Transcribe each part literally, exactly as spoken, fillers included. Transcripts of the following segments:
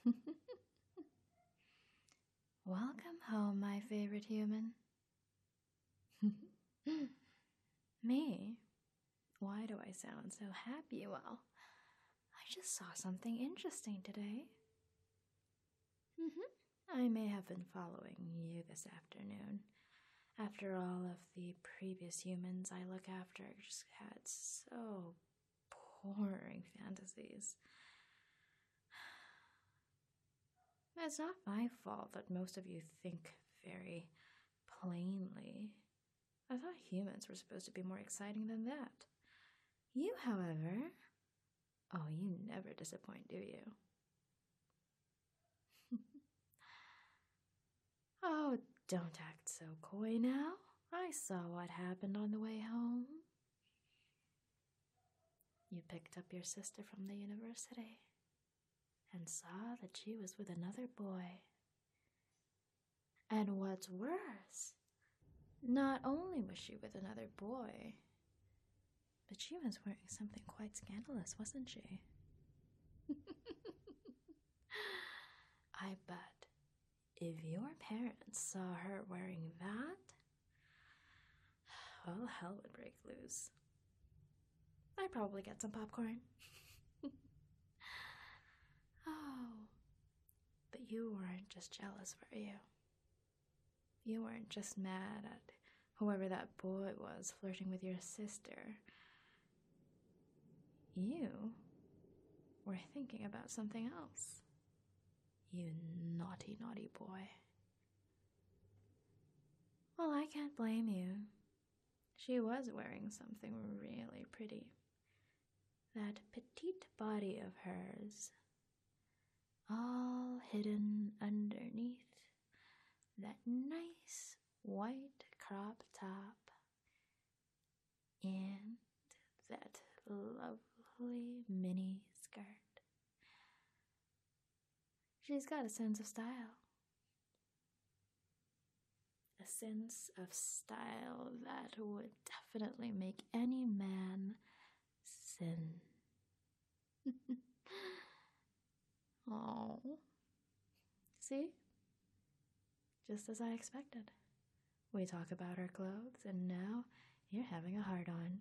Welcome home, my favorite human. Me? Why do I sound so happy? Well, I just saw something interesting today. Mm-hmm. I may have been following you this afternoon. After all of the previous humans I look after just had so boring fantasies. It's not my fault that most of you think very plainly. I thought humans were supposed to be more exciting than that. You, however, oh, you never disappoint, do you? Oh, don't act so coy now. I saw what happened on the way home. You picked up your sister from the university and saw that she was with another boy. And what's worse, not only was she with another boy, but she was wearing something quite scandalous, wasn't she? I bet if your parents saw her wearing that, well, hell would break loose. I'd probably get some popcorn. Oh, but you weren't just jealous, were you? You weren't just mad at whoever that boy was flirting with your sister. You were thinking about something else. You naughty, naughty boy. Well, I can't blame you. She was wearing something really pretty. That petite body of hers, all hidden underneath that nice white crop top and that lovely mini skirt. She's got a sense of style. A sense of style that would definitely make any man sin. Oh. See? Just as I expected. We talk about our clothes, and now you're having a hard on.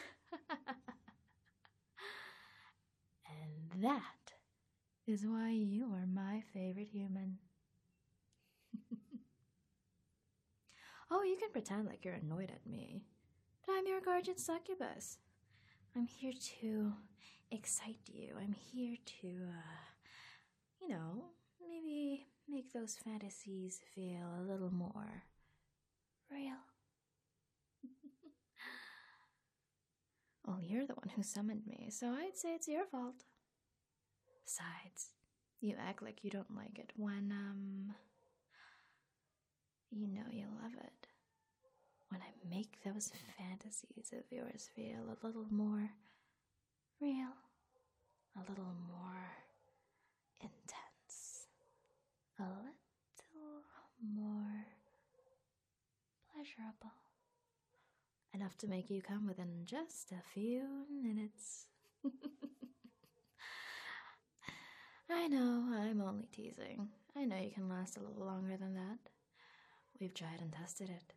And that is why you are my favorite human. Oh, you can pretend like you're annoyed at me, but I'm your guardian succubus. I'm here to excite you. I'm here to, uh, you know, maybe make those fantasies feel a little more real. Well, you're the one who summoned me, so I'd say it's your fault. Besides, you act like you don't like it when, um, you know you love it. When I make those fantasies of yours feel a little more real, a little more intense, a little more pleasurable. Enough to make you come within just a few minutes. I know, I'm only teasing. I know you can last a little longer than that. We've tried and tested it.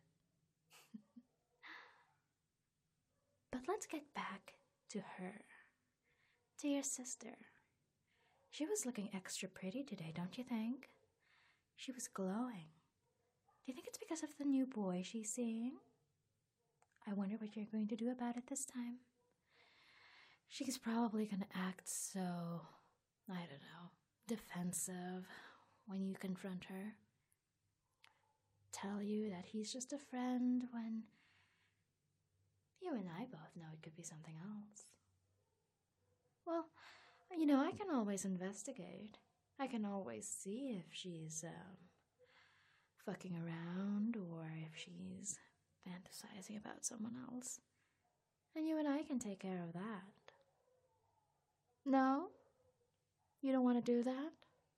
But let's get back to her, to your sister. She was looking extra pretty today, don't you think? She was glowing. Do you think it's because of the new boy she's seeing? I wonder what you're going to do about it this time. She's probably going to act so, I don't know, defensive when you confront her. Tell you that he's just a friend when you and I both know it could be something else. Well, you know, I can always investigate. I can always see if she's um, fucking around or if she's fantasizing about someone else. And you and I can take care of that. No? You don't want to do that?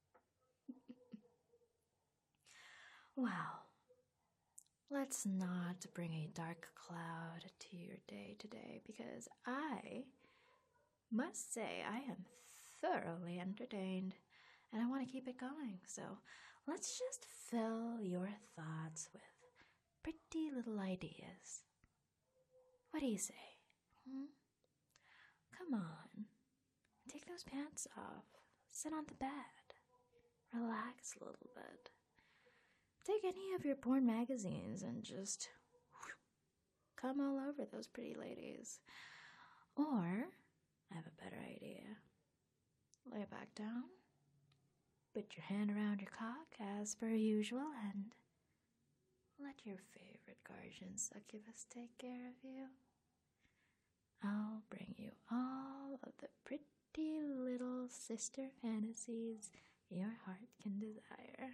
Well, let's not bring a dark cloud to your day today, because I must say I am thoroughly entertained. and I want to keep it going. So let's just fill your thoughts with pretty little ideas. What do you say? Hmm? Come on. Take those pants off. Sit on the bed. Relax a little bit. Take any of your porn magazines and just come all over those pretty ladies. Or, I have a better idea. Lay back down. Put your hand around your cock as per usual and let your favorite guardian succubus take care of you. I'll bring you all of the pretty little sister fantasies your heart can desire.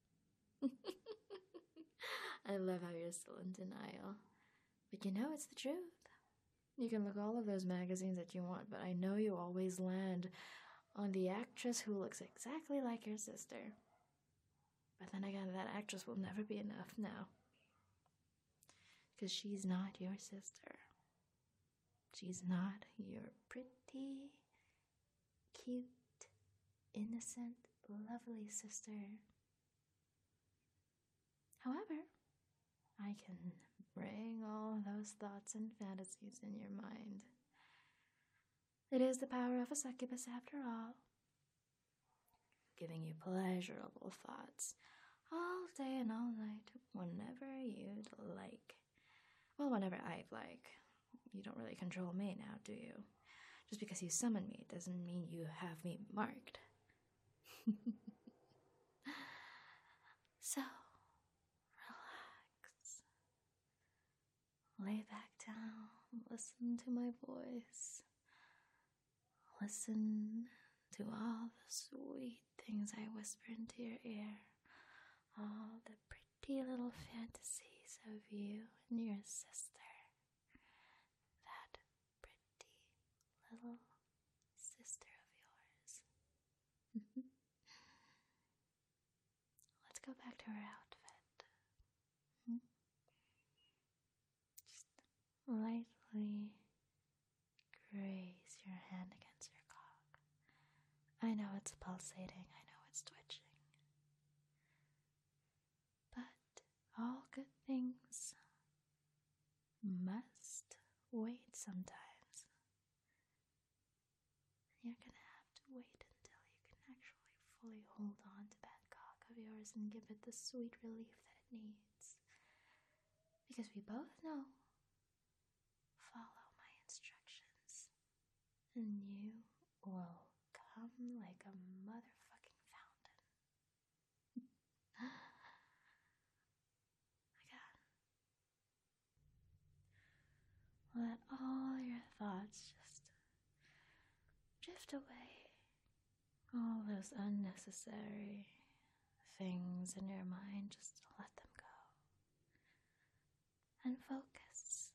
I love how you're still in denial. But you know it's the truth. You can look all of those magazines that you want, but I know you always land on the actress who looks exactly like your sister. But then again, that actress will never be enough now. Because she's not your sister. She's not your pretty, cute, innocent, lovely sister. However, I can bring all those thoughts and fantasies in your mind. It is the power of a succubus after all, giving you pleasurable thoughts all day and all night, whenever you'd like. Well, whenever I'd like. You don't really control me now, do you? Just because you summon me doesn't mean you have me marked. So, relax. Lay back down. Listen to my voice. Listen to all the sweet things I whisper into your ear. All the pretty little fantasies of you and your sister. That pretty little sister of yours. Let's go back to her outfit. Hmm? Just lightly graze your hand against your cock. I know it's pulsating, I know it's twitching. But all good things must wait sometimes. You're gonna have to wait until you can actually fully hold on to that cock of yours and give it the sweet relief that it needs. Because we both know, follow my instructions, and you will come like a motherfucking fountain. Again. Let all your thoughts just drift away. All those unnecessary things in your mind, just let them go. And focus.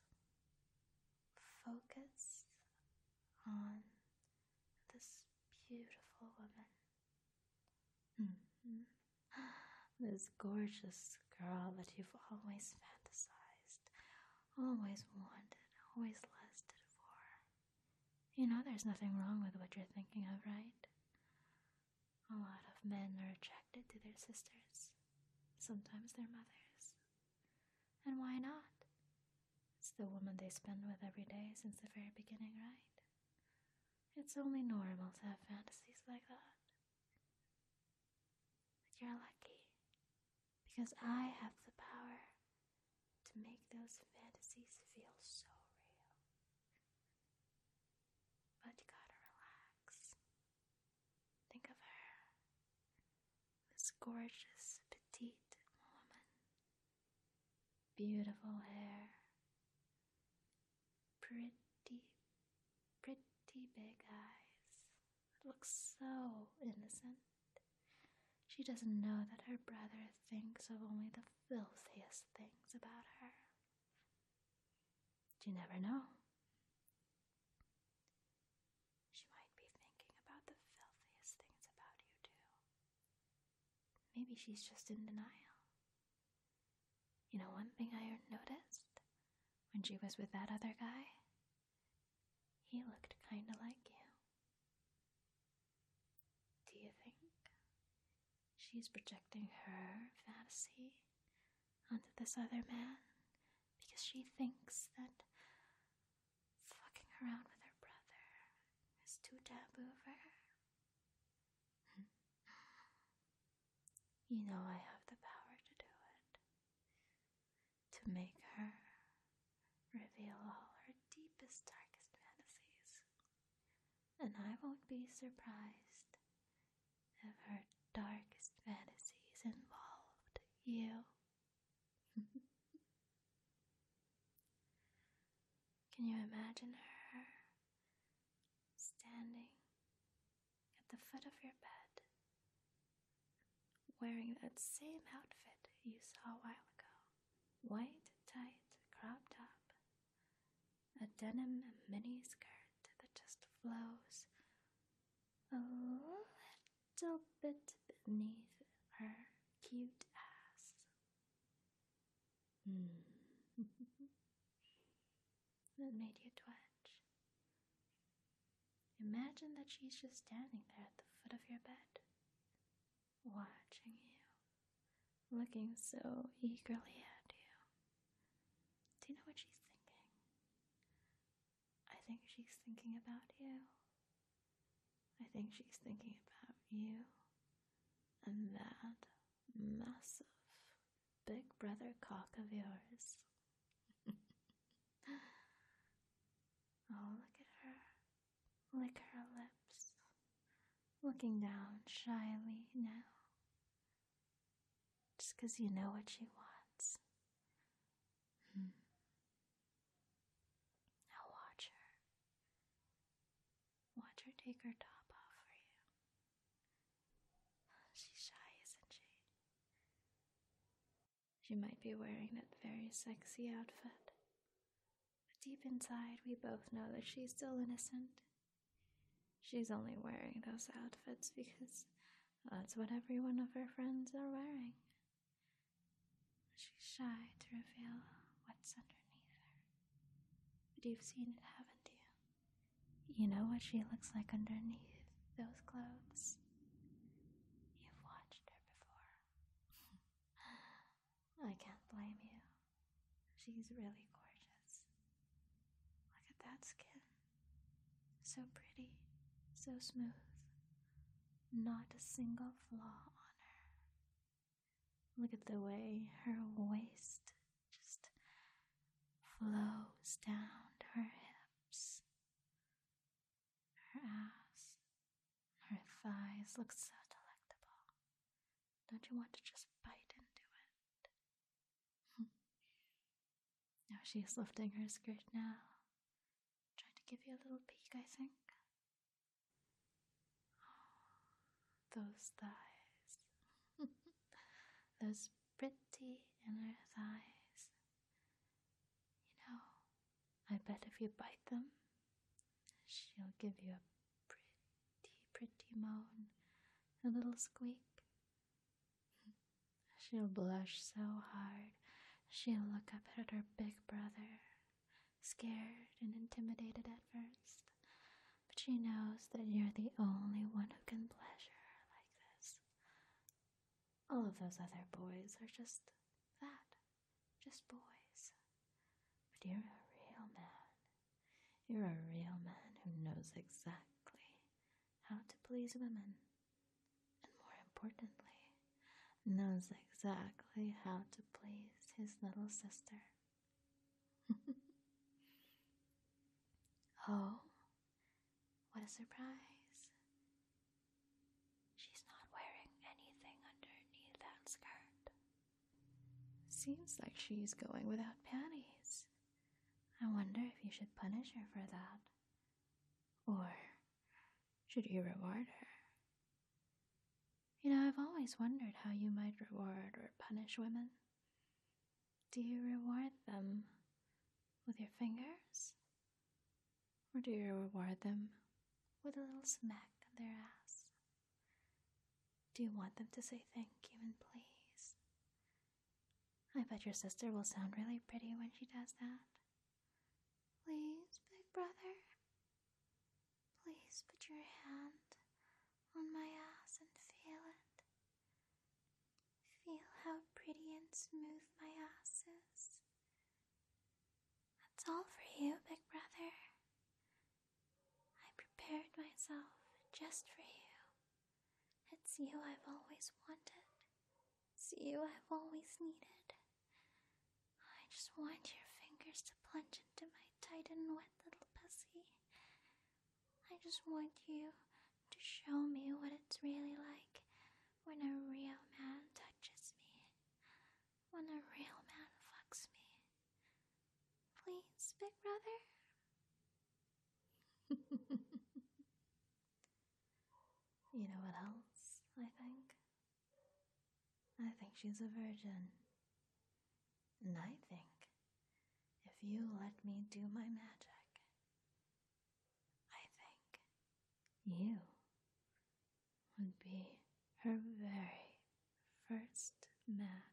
Focus on this beautiful woman. Mm-hmm. This gorgeous girl that you've always fantasized, always wanted, always lusted for. You know there's nothing wrong with what you're thinking of, right? A lot of men are attracted to their sisters, sometimes their mothers. And why not? It's the woman they spend with every day since the very beginning, right? It's only normal to have fantasies like that. But you're lucky, because I have the power to make those fantasies feel so real. But you gotta relax. Think of her, this gorgeous, petite woman. Beautiful hair. Pretty, pretty big eyes. It looks so innocent. She doesn't know that her brother thinks of only the filthiest things about her. But you never know. She might be thinking about the filthiest things about you too. Maybe she's just in denial. You know one thing I noticed? When she was with that other guy, he looked kinda like you. Do you think She's projecting her fantasy onto this other man because she thinks that fucking around with her brother is too taboo for her. You know I have the power to do it. To make her reveal all her deepest, darkest fantasies. And I won't be surprised if her darkest fantasies involved you. Can you imagine her standing at the foot of your bed, wearing that same outfit you saw a while ago? White, tight, crop top, a denim mini skirt that just flows a little bit beneath her cute ass. Hmm. That made you twitch. Imagine that she's just standing there at the foot of your bed, watching you, looking so eagerly at you. Do you know what she's thinking? I think she's thinking about you. I think she's thinking about you and that massive big brother cock of yours. Oh, look at her. Lick her lips. Looking down shyly now. Just 'cause you know what she wants. Hmm. Now watch her. Watch her take her top off for you. She's shy, isn't she? She might be wearing that very sexy outfit. But deep inside, we both know that she's still innocent. She's only wearing those outfits because that's what every one of her friends are wearing. She's shy to reveal what's underneath her. But you've seen it, haven't you? You know what she looks like underneath those clothes. You've watched her before. I can't blame you. She's really gorgeous. Look at that skin. So pretty, so smooth. Not a single flaw on her. Look at the way her waist just flows down to her hips. Her ass, her thighs look so delectable. Don't you want to just bite into it? Now she's lifting her skirt now. Trying to give you a little peek, I think. Those thighs. Those pretty inner thighs. You know, I bet if you bite them, she'll give you a pretty, pretty moan, a little squeak. She'll blush so hard, she'll look up at her big brother, scared and intimidated at first, but she knows that you're the only one who can pleasure her like this. All of those other boys are just that, just boys. But you're a real man. You're a real man who knows exactly how to please women, and more importantly, knows exactly how to please his little sister. Oh, what a surprise. She's not wearing anything underneath that skirt. Seems like she's going without panties. I wonder if you should punish her for that. Or should you reward her? You know, I've always wondered how you might reward or punish women. Do you reward them with your fingers? Or do you reward them with a little smack on their ass? Do you want them to say thank you and please? I bet your sister will sound really pretty when she does that. Please, big brother. Please put your hand on my ass and feel it. how pretty and smooth my ass is. That's all for you, big brother. I prepared myself just for you. It's you I've always wanted. It's you I've always needed. I just want your fingers to plunge into my tight and wet little pussy. I just want you to show me what it's really like when a real man touches me. When a real man fucks me. Please, big brother? You know what else, I think? I think she's a virgin. And I think if you let me do my magic, I think you would be her very first man.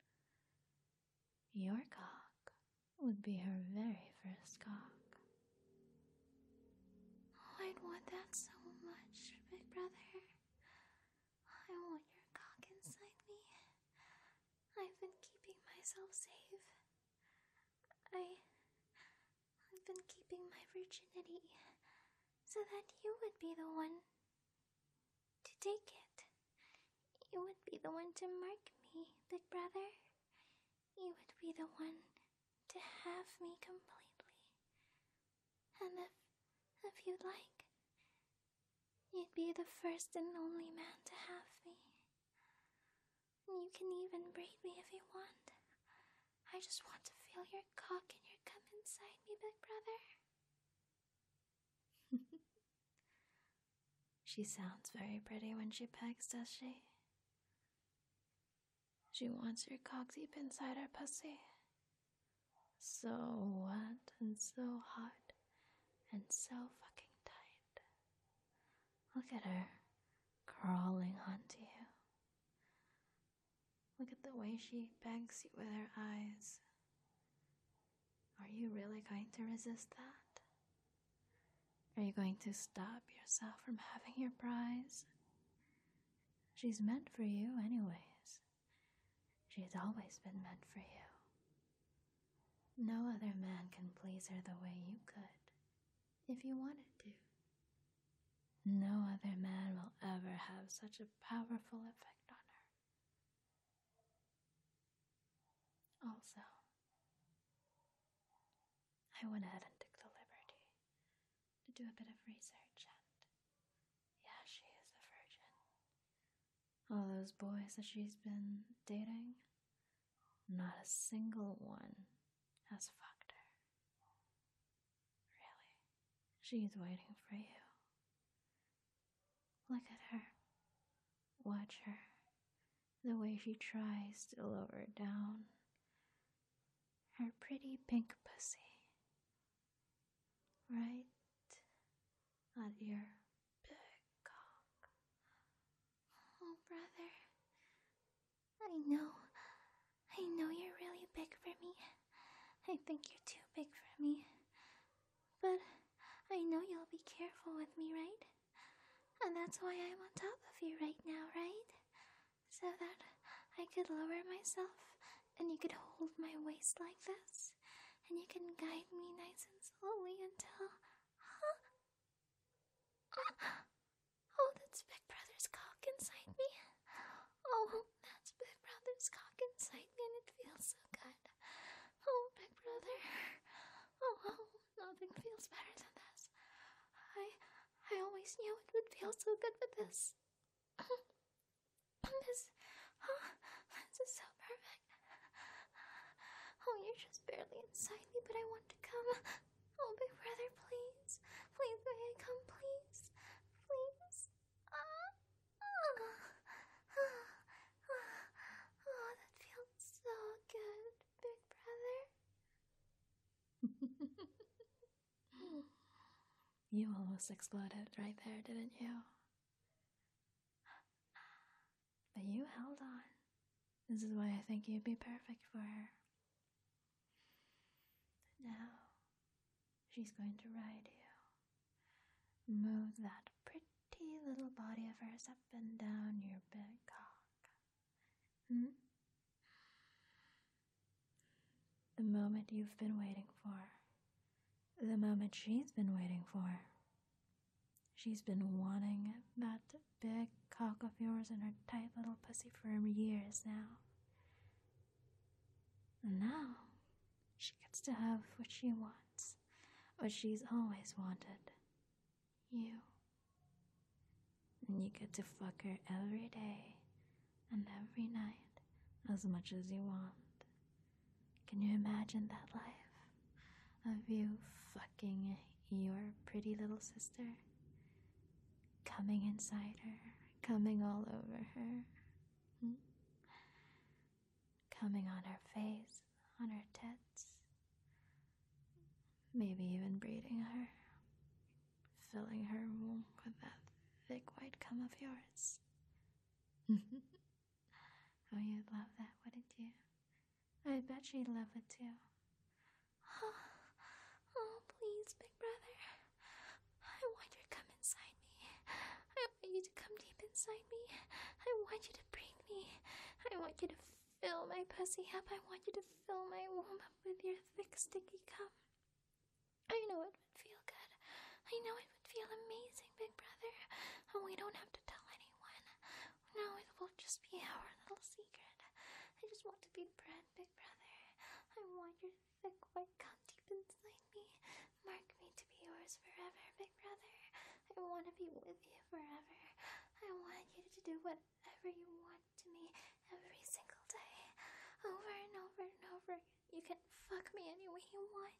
Your cock would be her very first cock. Oh, I'd want that so much, big brother. I want your cock inside me. I've been keeping myself safe. I... I've been keeping my virginity so that you would be the one to take it. You would be the one to mark me, big brother. You would be the one to have me completely. And if, if you'd like, you'd be the first and only man to have me. You can even braid me if you want. I just want to feel your cock and your cum inside me, big brother. She sounds very pretty when she pegs, does she? She wants your cock deep inside her pussy. So wet and so hot and so fucking tight. Look at her crawling onto you. Look at the way she begs you with her eyes. Are you really going to resist that? Are you going to stop yourself from having your prize? She's meant for you anyways. She's always been meant for you. No other man can please her the way you could, if you wanted to. No other man will ever have such a powerful effect on her. Also, I went ahead and took the liberty to do a bit of research, and yeah, she is a virgin. All those boys that she's been dating, not a single one has fucked her. Really. She's waiting for you. Look at her. Watch her. The way she tries to lower down her pretty pink pussy. Right at your big cock. Oh, brother. I know. I know you're really big for me. I think you're too big for me. But I know you'll be careful with me, right? And that's why I'm on top of you right now, right? So that I could lower myself and you could hold my waist like this. And you can guide me nice and slowly until... Huh? Oh, that's Big Brother's cock inside me. Oh, that's Big Brother's cock inside me and it feels so good. Oh, Big Brother. Oh, oh, nothing feels better than this. I, I always knew it would feel so good with this. This, oh, this is so perfect. Oh, you're just barely inside me, but I want to come. Oh, Big Brother, please. Please, may I come, please? Please. Ah, ah, ah, ah. Oh, that feels so good, Big Brother. You almost exploded right there, didn't you? But you held on. This is why I think you'd be perfect for her. Now, she's going to ride you. Move that pretty little body of hers up and down your big cock. Hmm? moment you've been waiting for. The moment she's been waiting for. She's been wanting that big cock of yours in her tight little pussy for years now. And now, she gets to have what she wants, what she's always wanted. You. And you get to fuck her every day and every night as much as you want. Can you imagine that life of you fucking your pretty little sister? Coming inside her, coming all over her, hmm? Coming on her face, on her tits, maybe even breeding her, filling her womb with that thick white cum of yours. Oh, you'd love that, wouldn't you? I bet she'd love it too. Oh, oh, please, big brother. I want you to come inside me. I want you to come deep inside me. I want you to breathe me. I want you to fill my pussy up. I want you to fill my womb up with your thick, sticky cum. I know it would feel good. I know it would feel amazing, big brother. And we don't have to tell anyone. No, it will just be our little secret. I just want to be bred, big brother. I want your thick white cum deep inside me. Mark me to be yours forever, big brother. I want to be with you forever. I want you to do whatever you want to me every single day. Over and over and over. You can fuck me any way you want.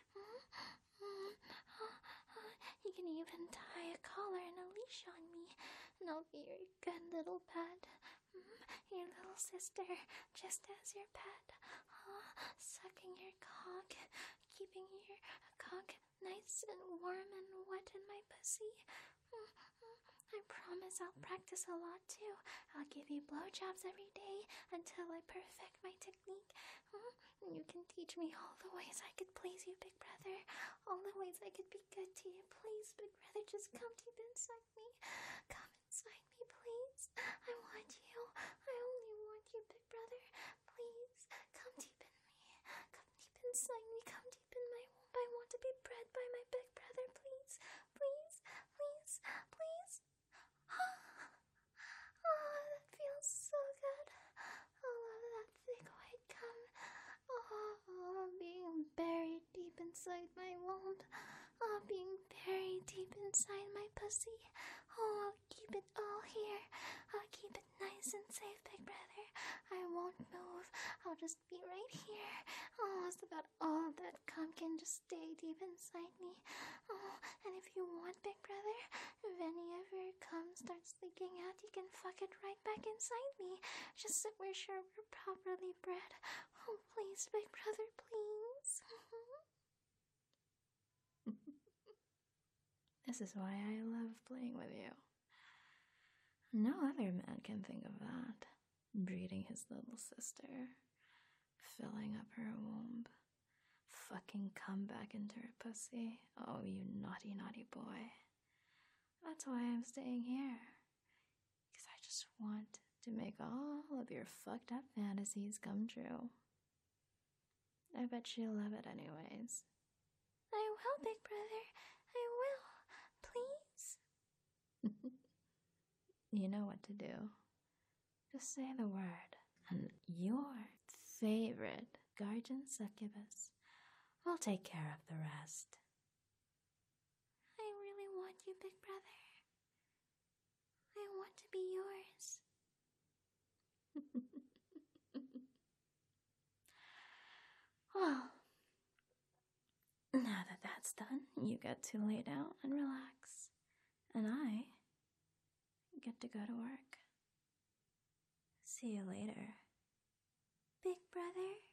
You can even tie a collar and a leash on me, and I'll be your good little pet. Your little sister, just as your pet. Sucking your cock, keeping your cock nice and warm and wet in my pussy. I promise I'll practice a lot too. I'll give you blowjobs every day until I perfect my technique. And you can teach me all the ways I could please you, big brother. All the ways I could be good to you. Please, big brother, just come deep inside me. Come inside me, please. I want you. I only want you, big brother. Please, come deep in me. Come deep inside me. Come deep in my womb. I want to be bred by my big brother. Please, please, please, please. Oh, that feels so good. I love that thick white cum. Oh, being buried deep inside my womb. Oh, being buried deep inside my pussy. Oh, I'll keep it all here. I'll keep it nice and safe, big brother. I won't move. I'll just be right here. Oh, it's about all that cum can just stay deep inside me. Oh, and if you want, big brother, if any of your cum starts leaking out, you can fuck it right back inside me. Just so we're sure we're properly bred. Oh, please, big brother, please. This is why I love playing with you. No other man can think of that. Breeding his little sister, filling up her womb, fucking cum back into her pussy. Oh, you naughty, naughty boy. That's why I'm staying here. Because I just want to make all of your fucked up fantasies come true. I bet she'll love it anyways. I will, big brother. I will. Please? You know what to do. Just say the word, and your favorite guardian succubus will take care of the rest. I really want you, big brother. I want to be yours. Well, now that that's done, you get to lay down and relax. And I get to go to work. See you later, big brother.